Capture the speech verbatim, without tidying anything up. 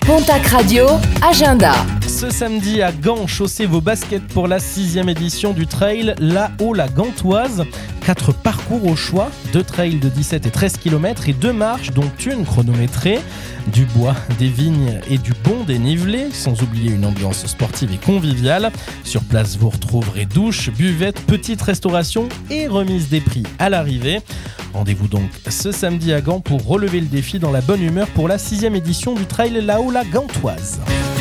Pontac Radio, agenda. Ce samedi à Gand, chaussez vos baskets pour la sixième édition du trail là-haut la Gantoise. Quatre parcours au choix, deux trails de dix-sept et treize kilomètres et deux marches dont une chronométrée. Du bois, des vignes et du bon dénivelé, sans oublier une ambiance sportive et conviviale. Sur place, vous retrouverez douche, buvette, petite restauration et remise des prix à l'arrivée. Rendez-vous donc ce samedi à Gand pour relever le défi dans la bonne humeur pour la sixième édition du trail là-haut la Gantoise.